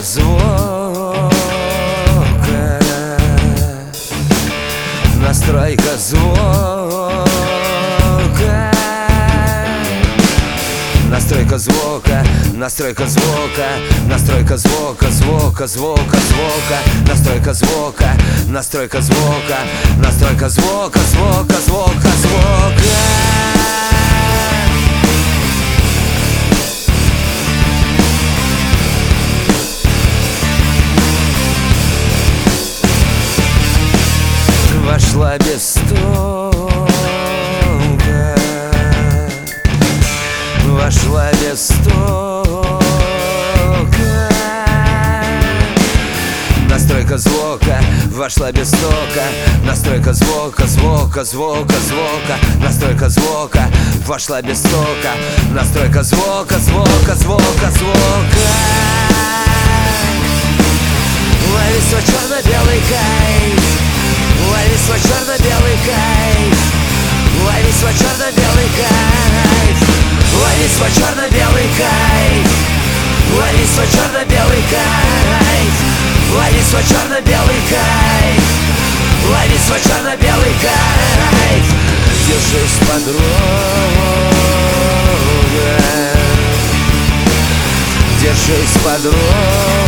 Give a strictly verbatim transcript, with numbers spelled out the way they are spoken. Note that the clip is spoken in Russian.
звука, настройка звука, настройка звука, настройка звука, настройка звука, звука, звука, звука, настройка звука, настройка звука, настройка звука, звука, звука, звука. Вошла без стука, вошла без стука, настройка звука, вошла без стука, настройка звука, звука, звука, звука, настройка звука, вошла без стука, настройка звука, звука, звука, звука. Лови свой черно-белый кайф, лови свой черно-белый кайф, лови свой черно-белый кайф, лови свой черно-белый кайф, лови свой черно-белый кайф, лови свой черно-белый кайф, лови свой черно-белый кайф. Держись, подруга, держись, подруга.